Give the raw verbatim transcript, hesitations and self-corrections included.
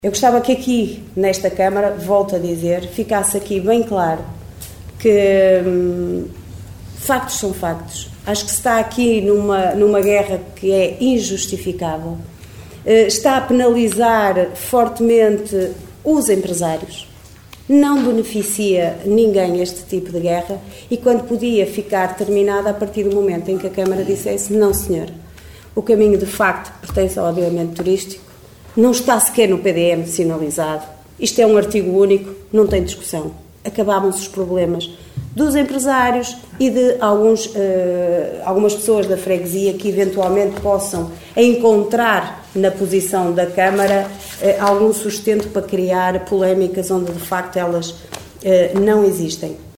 Eu gostava que aqui, nesta Câmara, volto a dizer, ficasse aqui bem claro que hum, factos são factos. Acho que se está aqui numa, numa guerra que é injustificável. Está a penalizar fortemente os empresários. Não beneficia ninguém este tipo de guerra e quando podia ficar terminada a partir do momento em que a Câmara dissesse não, senhor, o caminho de facto pertence ao aviamento turístico, não está sequer no P D M sinalizado, isto é um artigo único, não tem discussão. Acabavam-se os problemas dos empresários e de alguns, uh, algumas pessoas da freguesia que eventualmente possam encontrar na posição da Câmara uh, algum sustento para criar polémicas onde de facto elas uh, não existem.